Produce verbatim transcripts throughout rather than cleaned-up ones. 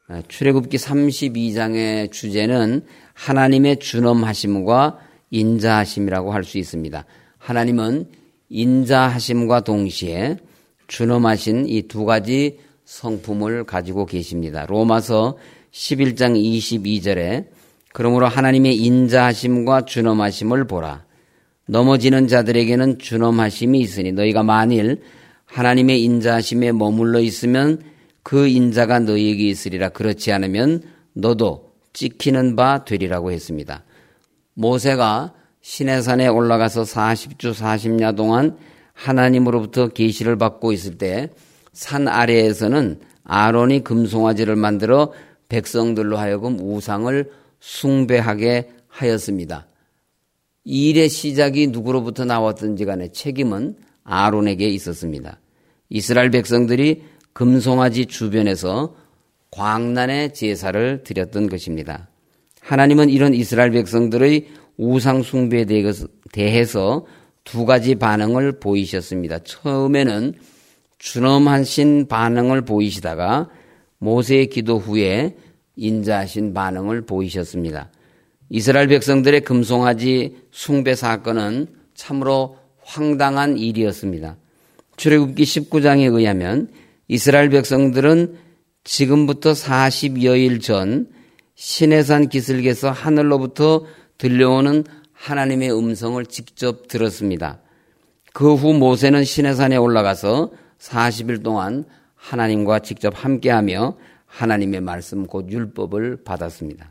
출애굽기 삼십이 장의 주제는 하나님의 준엄하심과 인자하심이라고 할 수 있습니다. 하나님은 인자하심과 동시에 준엄하신 이 두 가지 성품을 가지고 계십니다. 로마서 십일 장 이십이 절에 그러므로 하나님의 인자하심과 준엄하심을 보라. 넘어지는 자들에게는 준엄하심이 있으니 너희가 만일 하나님의 인자하심에 머물러 있으면 그 인자가 너희에게 있으리라. 그렇지 않으면 너도 찍히는 바 되리라고 했습니다. 모세가 시내산에 올라가서 사십 주 사십 야 동안 하나님으로부터 계시를 받고 있을 때 산 아래에서는 아론이 금송아지를 만들어 백성들로 하여금 우상을 숭배하게 하였습니다. 이 일의 시작이 누구로부터 나왔든지 간에 책임은 아론에게 있었습니다. 이스라엘 백성들이 금송아지 주변에서 광란의 제사를 드렸던 것입니다. 하나님은 이런 이스라엘 백성들의 우상 숭배에 대해서 두 가지 반응을 보이셨습니다. 처음에는 준엄하신 반응을 보이시다가 모세의 기도 후에 인자하신 반응을 보이셨습니다. 이스라엘 백성들의 금송아지 숭배 사건은 참으로 황당한 일이었습니다. 출애굽기 십구 장에 의하면 이스라엘 백성들은 지금부터 사십여일 전 시내산 기슭에서 하늘로부터 들려오는 하나님의 음성을 직접 들었습니다. 그 후 모세는 시내산에 올라가서 사십 일 동안 하나님과 직접 함께하며 하나님의 말씀 곧 율법을 받았습니다.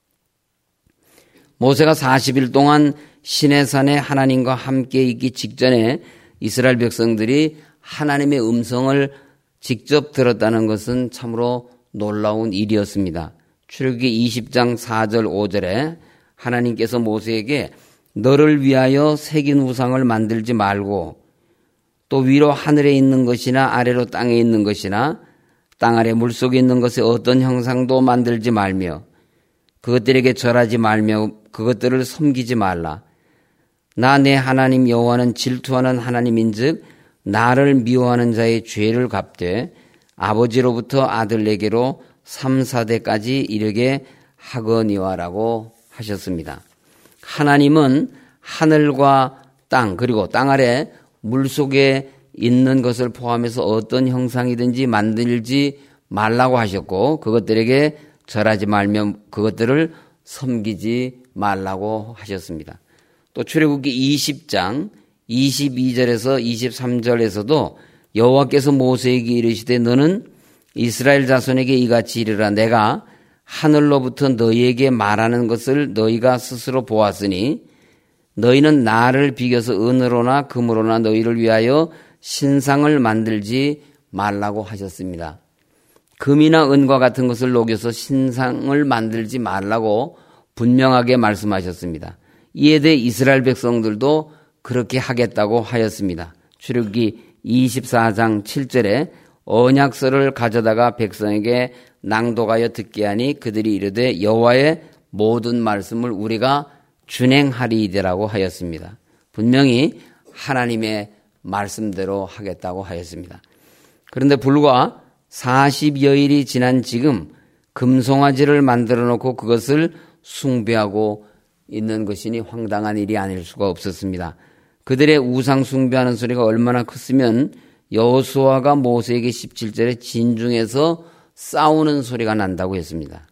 모세가 사십 일 동안 시내산에 하나님과 함께 있기 직전에 이스라엘 백성들이 하나님의 음성을 직접 들었다는 것은 참으로 놀라운 일이었습니다. 출애굽기 이십 장 사 절 오 절에 하나님께서 모세에게 너를 위하여 새긴 우상을 만들지 말고 또 위로 하늘에 있는 것이나 아래로 땅에 있는 것이나 땅 아래 물속에 있는 것의 어떤 형상도 만들지 말며 그것들에게 절하지 말며 그것들을 섬기지 말라. 나 내 하나님 여호와는 질투하는 하나님인즉 나를 미워하는 자의 죄를 갚되 아버지로부터 아들에게로 삼, 사대까지 이르게 하거니와라고 하셨습니다. 하나님은 하늘과 땅 그리고 땅 아래 물속에 있는 것을 포함해서 어떤 형상이든지 만들지 말라고 하셨고 그것들에게 절하지 말며 그것들을 섬기지 말라고 하셨습니다. 또 출애굽기 이십 장 이십이 절에서 이십삼 절에서도 여호와께서 모세에게 이르시되 너는 이스라엘 자손에게 이같이 이르라. 내가 하늘로부터 너희에게 말하는 것을 너희가 스스로 보았으니 너희는 나를 비교서 은으로나 금으로나 너희를 위하여 신상을 만들지 말라고 하셨습니다. 금이나 은과 같은 것을 녹여서 신상을 만들지 말라고 분명하게 말씀하셨습니다. 이에 대해 이스라엘 백성들도 그렇게 하겠다고 하였습니다. 출애굽기 이십사 장 칠 절에 언약서를 가져다가 백성에게 낭독하여 듣게 하니 그들이 이르되 여호와의 모든 말씀을 우리가 준행하리이다라고 하였습니다. 분명히 하나님의 말씀대로 하겠다고 하였습니다. 그런데 불과 사십여일이 지난 지금 금송아지를 만들어 놓고 그것을 숭배하고 있는 것이니 황당한 일이 아닐 수가 없었습니다. 그들의 우상 숭배하는 소리가 얼마나 컸으면 여호수아가 모세에게 십칠 절에 진중에서 싸우는 소리가 난다고 했습니다.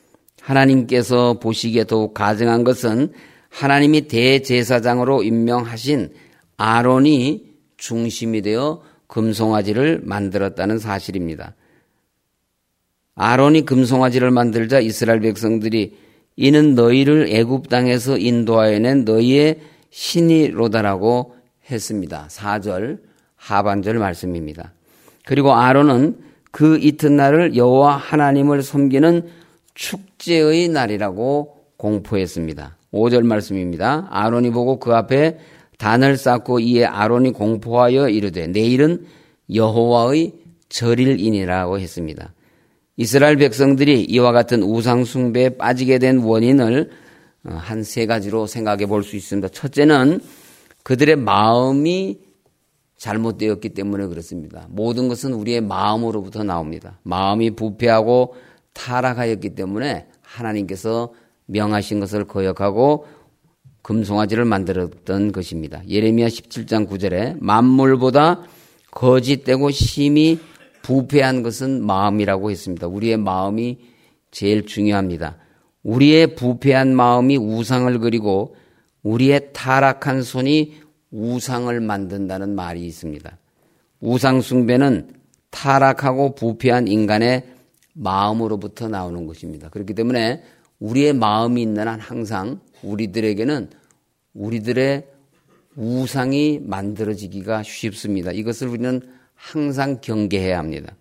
하나님께서 보시기에 더욱 가증한 것은 하나님이 대제사장으로 임명하신 아론이 중심이 되어 금송아지를 만들었다는 사실입니다. 아론이 금송아지를 만들자 이스라엘 백성들이 이는 너희를 애굽 땅에서 인도하여낸 너희의 신이로다라고 했습니다. 사 절 하반절 말씀입니다. 그리고 아론은 그 이튿날을 여호와 하나님을 섬기는 축제의 날이라고 공포했습니다. 오 절 말씀입니다. 아론이 보고 그 앞에 단을 쌓고 이에 아론이 공포하여 이르되 내일은 여호와의 절일이니라고 했습니다. 이스라엘 백성들이 이와 같은 우상 숭배에 빠지게 된 원인을 한 세 가지로 생각해 볼 수 있습니다. 첫째는 그들의 마음이 잘못되었기 때문에 그렇습니다. 모든 것은 우리의 마음으로부터 나옵니다. 마음이 부패하고 타락하였기 때문에 하나님께서 명하신 것을 거역하고 금송아지를 만들었던 것입니다. 예레미야 십칠 장 구 절에 만물보다 거짓되고 심히 부패한 것은 마음이라고 했습니다. 우리의 마음이 제일 중요합니다. 우리의 부패한 마음이 우상을 그리고 우리의 타락한 손이 우상을 만든다는 말이 있습니다. 우상 숭배는 타락하고 부패한 인간의 마음으로부터 나오는 것입니다. 그렇기 때문에 우리의 마음이 있는 한 항상 우리들에게는 우리들의 우상이 만들어지기가 쉽습니다. 이것을 우리는 항상 경계해야 합니다.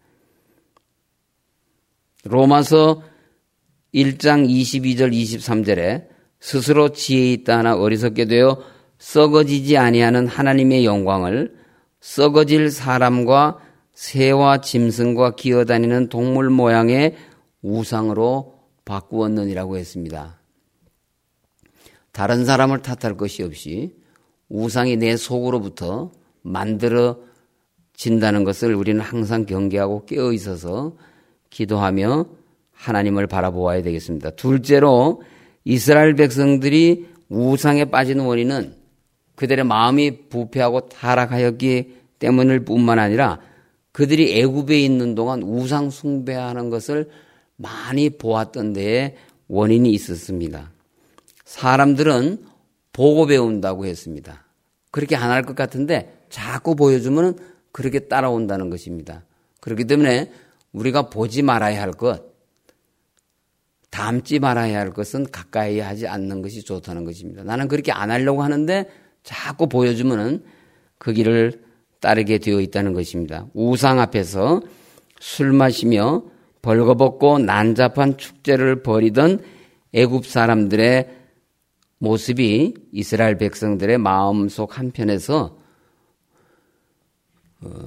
로마서 일 장 이십이 절 이십삼 절에 스스로 지혜 있다 하나 어리석게 되어 썩어지지 아니하는 하나님의 영광을 썩어질 사람과 새와 짐승과 기어다니는 동물 모양의 우상으로 바꾸었느니라고 했습니다. 다른 사람을 탓할 것이 없이 우상이 내 속으로부터 만들어진다는 것을 우리는 항상 경계하고 깨어 있어서 기도하며 하나님을 바라보아야 되겠습니다. 둘째로 이스라엘 백성들이 우상에 빠진 원인은 그들의 마음이 부패하고 타락하였기 때문일 뿐만 아니라 그들이 애굽에 있는 동안 우상 숭배하는 것을 많이 보았던 데에 원인이 있었습니다. 사람들은 보고 배운다고 했습니다. 그렇게 안 할 것 같은데 자꾸 보여주면 그렇게 따라온다는 것입니다. 그렇기 때문에 우리가 보지 말아야 할 것, 닮지 말아야 할 것은 가까이 하지 않는 것이 좋다는 것입니다. 나는 그렇게 안 하려고 하는데 자꾸 보여주면 그 길을 따르게 되어 있다는 것입니다. 우상 앞에서 술 마시며 벌거벗고 난잡한 축제를 벌이던 애굽 사람들의 모습이 이스라엘 백성들의 마음속 한편에서 어,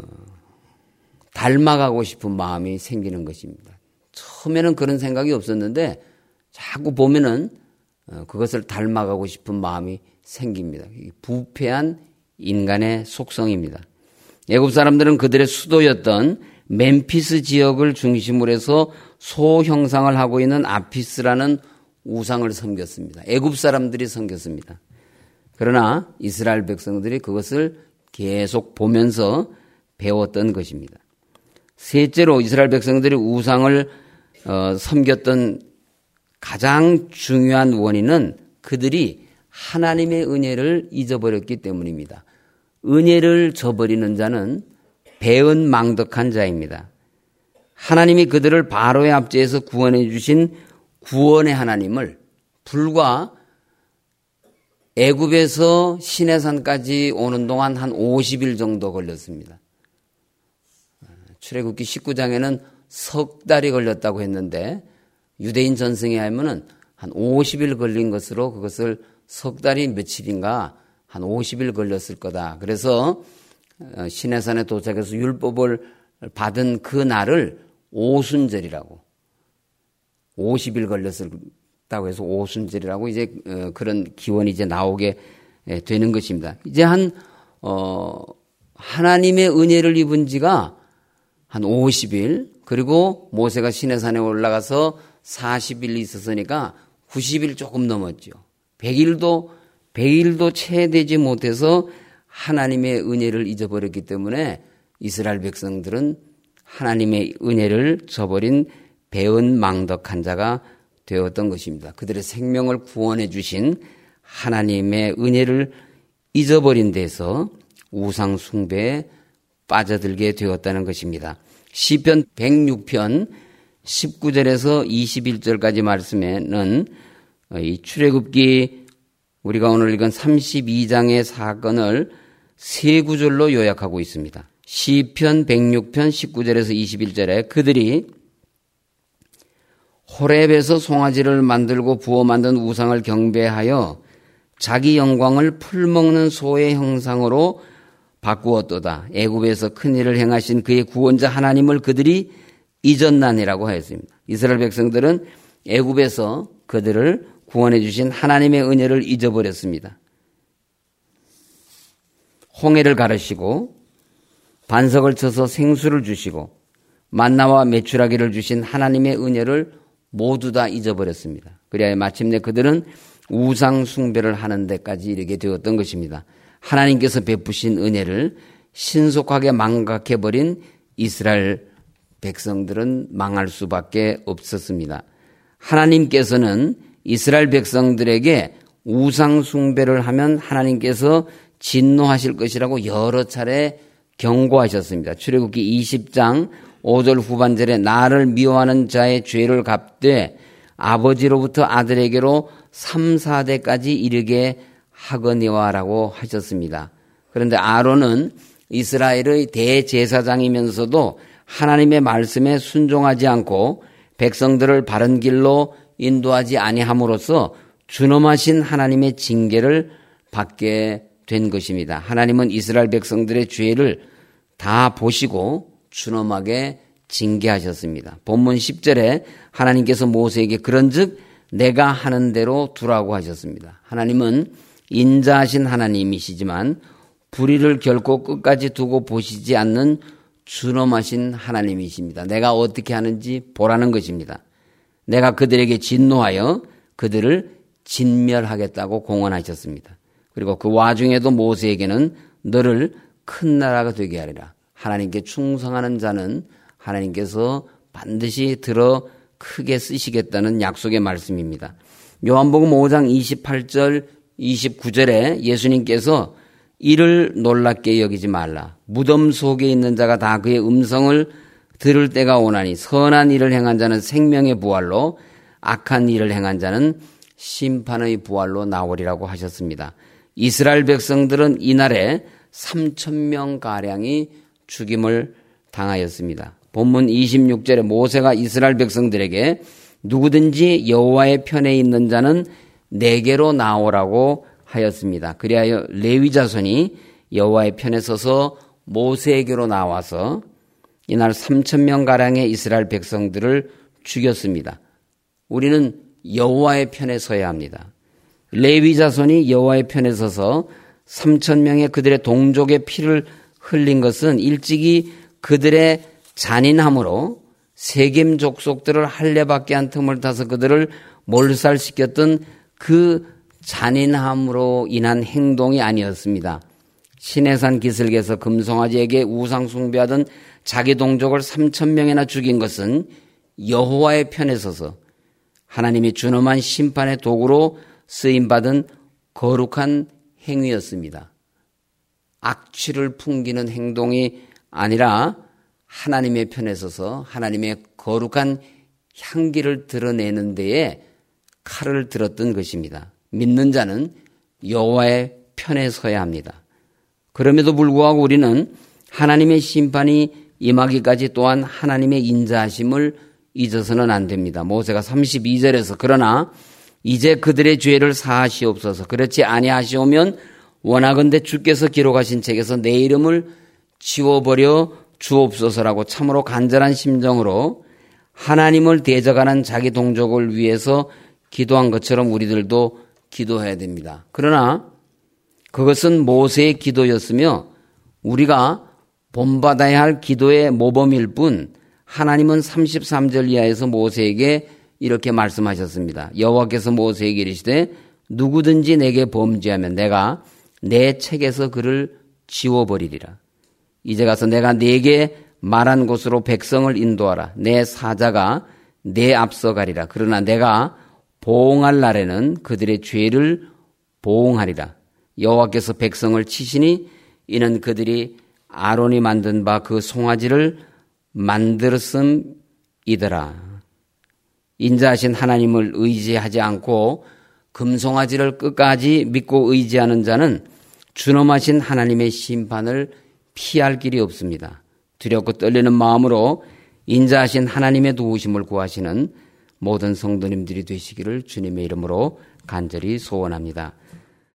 닮아가고 싶은 마음이 생기는 것입니다. 처음에는 그런 생각이 없었는데 자꾸 보면은 어, 그것을 닮아가고 싶은 마음이 생깁니다. 부패한 인간의 속성입니다. 애굽 사람들은 그들의 수도였던 멤피스 지역을 중심으로 해서 소 형상을 하고 있는 아피스라는 우상을 섬겼습니다. 애굽 사람들이 섬겼습니다. 그러나 이스라엘 백성들이 그것을 계속 보면서 배웠던 것입니다. 셋째로 이스라엘 백성들이 우상을 어, 섬겼던 가장 중요한 원인은 그들이 하나님의 은혜를 잊어버렸기 때문입니다. 은혜를 저버리는 자는 배은망덕한 자입니다. 하나님이 그들을 바로의 압제에서 구원해 주신 구원의 하나님을 불과 애굽에서 시내산까지 오는 동안 한 오십 일 정도 걸렸습니다. 출애굽기 십구 장에는 석 달이 걸렸다고 했는데 유대인 전승에 하면은 한 오십 일 걸린 것으로 그것을 석 달이 며칠인가 한 오십 일 걸렸을 거다. 그래서 시내산에 도착해서 율법을 받은 그 날을 오순절이라고 오십 일 걸렸다고 해서 오순절이라고 이제 그런 기원이 이제 나오게 되는 것입니다. 이제 한 어, 하나님의 은혜를 입은 지가 한 오십 일 그리고 모세가 시내산에 올라가서 사십 일 있었으니까 구십 일 조금 넘었죠. 백 일도 백 일도 채 되지 못해서 하나님의 은혜를 잊어버렸기 때문에 이스라엘 백성들은 하나님의 은혜를 저버린 배은망덕한 자가 되었던 것입니다. 그들의 생명을 구원해 주신 하나님의 은혜를 잊어버린 데서 우상 숭배에 빠져들게 되었다는 것입니다. 시편 백육 편 십구 절에서 이십일 절까지 말씀에는 이 출애굽기 우리가 오늘 읽은 삼십이 장의 사건을 세 구절로 요약하고 있습니다. 시편 백육 편 십구 절에서 이십일 절에 그들이 호렙에서 송아지를 만들고 부어 만든 우상을 경배하여 자기 영광을 풀먹는 소의 형상으로 바꾸었도다. 애굽에서 큰 일을 행하신 그의 구원자 하나님을 그들이 잊었나니라고 하였습니다. 이스라엘 백성들은 애굽에서 그들을 구원해 주신 하나님의 은혜를 잊어버렸습니다. 홍해를 가르시고 반석을 쳐서 생수를 주시고 만나와 메추라기를 주신 하나님의 은혜를 모두 다 잊어버렸습니다. 그래야 마침내 그들은 우상 숭배를 하는 데까지 이르게 되었던 것입니다. 하나님께서 베푸신 은혜를 신속하게 망각해버린 이스라엘 백성들은 망할 수밖에 없었습니다. 하나님께서는 이스라엘 백성들에게 우상 숭배를 하면 하나님께서 진노하실 것이라고 여러 차례 경고하셨습니다. 출애굽기 이십 장 오 절 후반절에 나를 미워하는 자의 죄를 갚되 아버지로부터 아들에게로 삼, 사 대까지 이르게 하거니와라고 하셨습니다. 그런데 아론은 이스라엘의 대제사장이면서도 하나님의 말씀에 순종하지 않고 백성들을 바른 길로 인도하지 아니함으로써 준엄하신 하나님의 징계를 받게 된 것입니다. 하나님은 이스라엘 백성들의 죄를 다 보시고 준엄하게 징계하셨습니다. 본문 십 절에 하나님께서 모세에게 그런즉 내가 하는 대로 두라고 하셨습니다. 하나님은 인자하신 하나님이시지만 불의를 결코 끝까지 두고 보시지 않는 준엄하신 하나님이십니다. 내가 어떻게 하는지 보라는 것입니다. 내가 그들에게 진노하여 그들을 진멸하겠다고 공언하셨습니다. 그리고 그 와중에도 모세에게는 너를 큰 나라가 되게 하리라. 하나님께 충성하는 자는 하나님께서 반드시 들어 크게 쓰시겠다는 약속의 말씀입니다. 요한복음 오 장 이십팔 절 이십구 절에 예수님께서 이를 놀랍게 여기지 말라. 무덤 속에 있는 자가 다 그의 음성을 들을 때가 오나니 선한 일을 행한 자는 생명의 부활로 악한 일을 행한 자는 심판의 부활로 나오리라고 하셨습니다. 이스라엘 백성들은 이날에 삼천 명가량이 죽임을 당하였습니다. 본문 이십육 절에 모세가 이스라엘 백성들에게 누구든지 여호와의 편에 있는 자는 내게로 나오라고 하였습니다. 그리하여 레위 자손이 여호와의 편에 서서 모세에게로 나와서 이날 삼천 명가량의 이스라엘 백성들을 죽였습니다. 우리는 여호와의 편에 서야 합니다. 레위 자손이 여호와의 편에 서서 삼천 명의 그들의 동족의 피를 흘린 것은 일찍이 그들의 잔인함으로 세겜 족속들을 할례받게 한 틈을 타서 그들을 몰살시켰던 그 잔인함으로 인한 행동이 아니었습니다. 시내산 기슭에서 금송아지에게 우상 숭배하던 자기 동족을 삼천 명이나 죽인 것은 여호와의 편에 서서 하나님이 준엄한 심판의 도구로 쓰임받은 거룩한 행위였습니다. 악취를 풍기는 행동이 아니라 하나님의 편에 서서 하나님의 거룩한 향기를 드러내는 데에 칼을 들었던 것입니다. 믿는 자는 여호와의 편에 서야 합니다. 그럼에도 불구하고 우리는 하나님의 심판이 임하기까지 또한 하나님의 인자하심을 잊어서는 안 됩니다. 모세가 삼십이 절에서 그러나 이제 그들의 죄를 사하시옵소서. 그렇지 아니하시오면 원하건대 주께서 기록하신 책에서 내 이름을 지워버려 주옵소서라고 참으로 간절한 심정으로 하나님을 대적하는 자기 동족을 위해서 기도한 것처럼 우리들도 기도해야 됩니다. 그러나 그것은 모세의 기도였으며 우리가 본받아야 할 기도의 모범일 뿐 하나님은 삼십삼 절 이하에서 모세에게 이렇게 말씀하셨습니다. 여호와께서 모세에게 이르시되 누구든지 내게 범죄하면 내가 내 책에서 그를 지워버리리라. 이제 가서 내가 네게 말한 곳으로 백성을 인도하라. 내 사자가 내 앞서 가리라. 그러나 내가 보응할 날에는 그들의 죄를 보응하리라. 여호와께서 백성을 치시니 이는 그들이 아론이 만든 바 그 송아지를 만들었음이더라. 인자하신 하나님을 의지하지 않고 금송아지를 끝까지 믿고 의지하는 자는 준엄하신 하나님의 심판을 피할 길이 없습니다. 두렵고 떨리는 마음으로 인자하신 하나님의 도우심을 구하시는 모든 성도님들이 되시기를 주님의 이름으로 간절히 소원합니다.